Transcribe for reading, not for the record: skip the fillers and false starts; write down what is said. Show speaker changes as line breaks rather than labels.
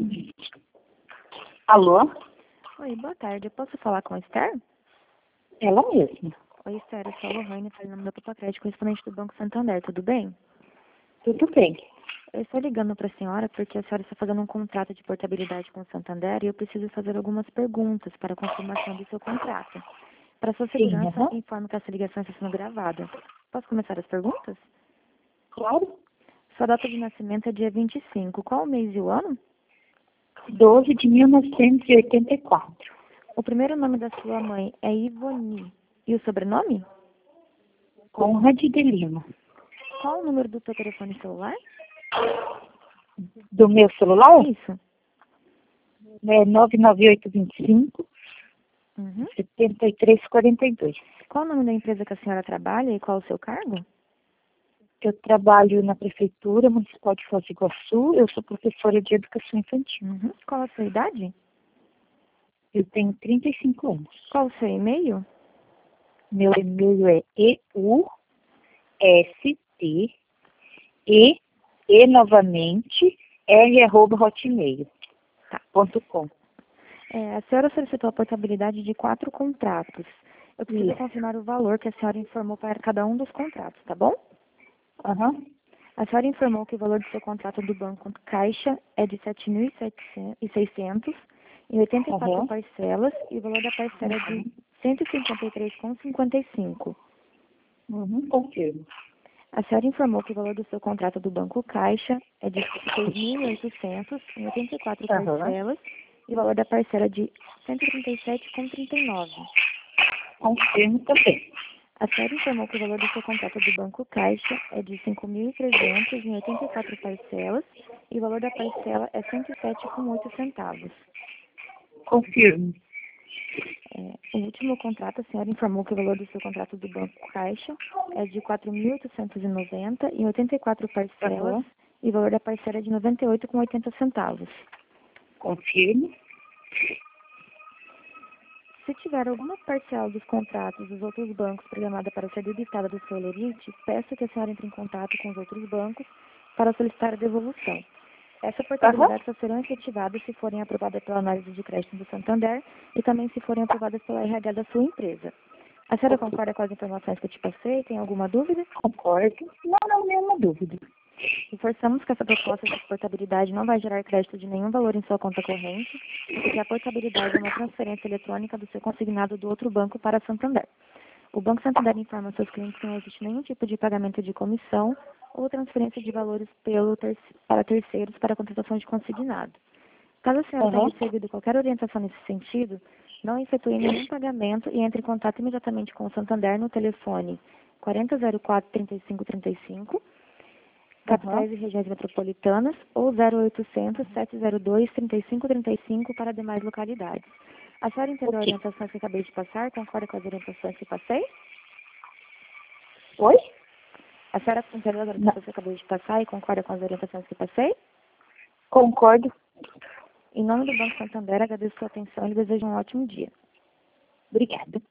Alô?
Oi, boa tarde. Eu posso falar com a Esther?
Ela mesma.
Oi, Esther. Eu sou a Lohane, falando da Papacrédito, correspondente do Banco Santander. Tudo bem?
Tudo bem.
Eu estou ligando para a senhora porque a senhora está fazendo um contrato de portabilidade com o Santander e eu preciso fazer algumas perguntas para a confirmação do seu contrato. Para sua
Sim,
segurança,
aham.
informo que essa ligação está sendo gravada. Posso começar as perguntas?
Claro.
Sua data de nascimento é dia 25. Qual o mês e o ano?
12 de 1984.
O primeiro nome da sua mãe é Ivoni. E o sobrenome?
Conrad de Lima.
Qual o número do seu telefone celular?
Do meu celular?
Isso.
É 99825
Uhum.
7342.
Qual o nome da empresa que a senhora trabalha e qual o seu cargo?
Eu trabalho na Prefeitura Municipal de Foz do Iguaçu. Eu sou professora de Educação Infantil.
Uhum. Qual a sua idade?
Eu tenho 35 anos.
Qual o seu e-mail?
Meu e-mail é eust, novamente, r@hotmail.com.
A senhora solicitou a portabilidade de 4 contratos. Eu preciso
Isso.
confirmar o valor que a senhora informou para cada um dos contratos, tá bom?
Aham.
A senhora informou que o valor do seu contrato do Banco Caixa é de 7.600 em 84
Aham.
parcelas e o valor da parcela é de 153,55.
Confirmo.
A senhora informou que o valor do seu contrato do Banco Caixa é de 6.800 em 84
Aham.
parcelas e o valor da parcela é de 137,39.
Confirmo também.
A senhora informou que o valor do seu contrato do Banco Caixa é de 5.300 em 84 parcelas e o valor da parcela é 107,08 centavos.
Confirmo.
O último contrato, a senhora informou que o valor do seu contrato do Banco Caixa é de 4.890 em 84 parcelas
Aham.
e o valor da parcela é de 98,80 centavos.
Confirmo.
Se tiver alguma parcela dos contratos dos outros bancos programada para ser debitada do seu lerite, peço que a senhora entre em contato com os outros bancos para solicitar a devolução. Essa portabilidade só serão efetivadas se forem aprovadas pela análise de crédito do Santander e também se forem aprovadas pela RH da sua empresa. A senhora concorda com as informações que eu te passei? Tem alguma dúvida?
Concordo. Não, nenhuma dúvida.
Reforçamos que essa proposta de portabilidade não vai gerar crédito de nenhum valor em sua conta corrente e que a portabilidade é uma transferência eletrônica do seu consignado do outro banco para Santander. O Banco Santander informa seus clientes que não existe nenhum tipo de pagamento de comissão ou transferência de valores para terceiros para a contratação de consignado. Caso a senhora tenha recebido qualquer orientação nesse sentido, não efetue nenhum pagamento e entre em contato imediatamente com o Santander no telefone 4004-3535, capitais e regiões metropolitanas, ou 0800-702-3535 para demais localidades. A senhora entendeu a orientação que acabei de passar? Concorda com as orientações que passei?
Oi?
A senhora entendeu as orientações que acabei de passar e concorda com as orientações que passei?
Concordo.
Em nome do Banco Santander, agradeço a sua atenção e lhe desejo um ótimo dia.
Obrigada.